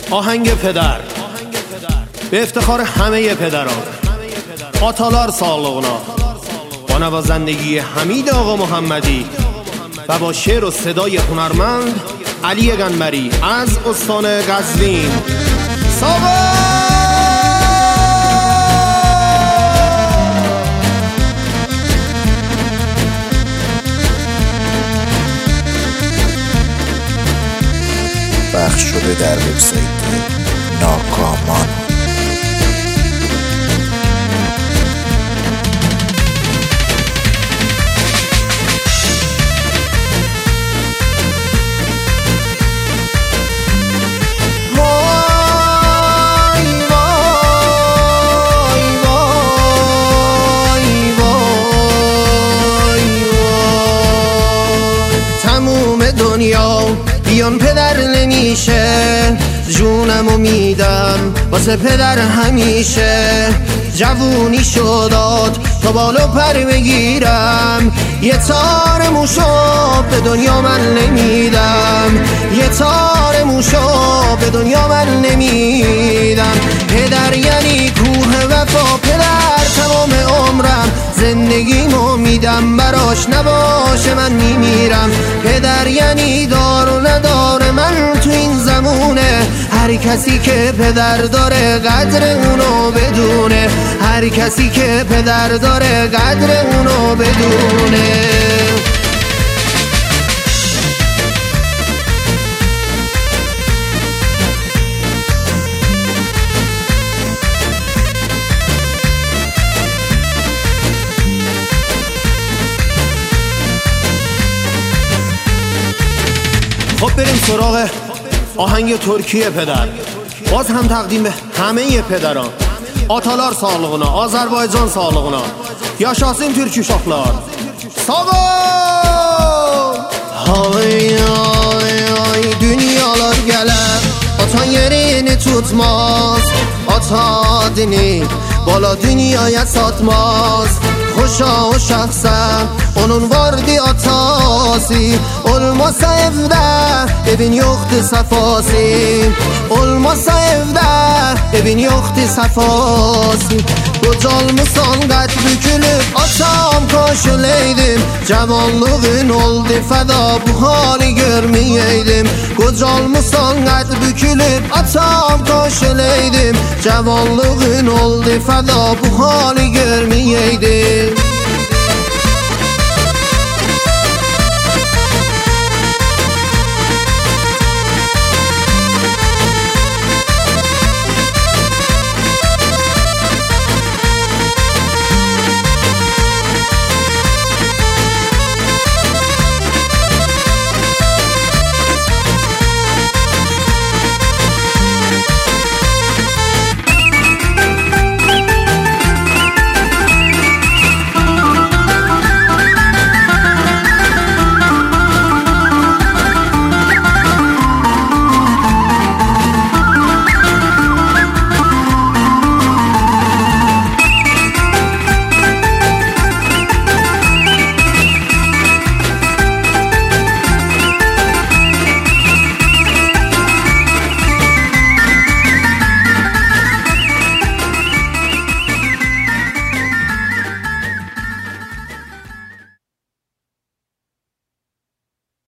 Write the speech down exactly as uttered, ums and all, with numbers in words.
آهنگ پدر به افتخار همه پدران، آتالار سالغنا، با نوازندگی حمید آقا محمدی و با شعر و صدای هنرمند علی گنبری از استان قزوین. ساقا پخش شده در وبسایت ناکامان. دنیا بیان پدر نمیشه، جونمو میدم واسه پدر همیشه. جوونی شداد تا بالا پر بگیرم، یه تار موشو به دنیا من نمیدم، یه تار موشو به دنیا من نمیدم. پدر یعنی کوه وفا، پدر تمام عمرم زندگیمو میدم براش، نباشه من میمیرم. پدر یعنی دار و نداره من تو این زمونه، هر کسی که پدر داره قدر اونو بدونه، هر کسی که پدر داره قدر اونو بدونه. خب بریم سراغ آهنگ ترکیه پدر، باز هم تقدیم به همه پدران. آتالار sağlığına, Azerbaycan sağlığına, yaşasın Türk uşaqlar. Sağ ol! Ay ay ay dünyalar gələr, atan yerini tutmaz, ata adını bala dünyaya satmaz. Xoşa o şəxsə onun vardı atası, olmasa evdə evin yoxdur safası, olmasa evdə evin yoxdur safası. Qocalmısan qəd bükülüb atam koşuleydim, cavanlığın oldu fəda bu hali görməyeydim. Qocalmısan qəd bükülüb atam koşuleydim, cavanlığın oldu fəda bu hali görməyeydim.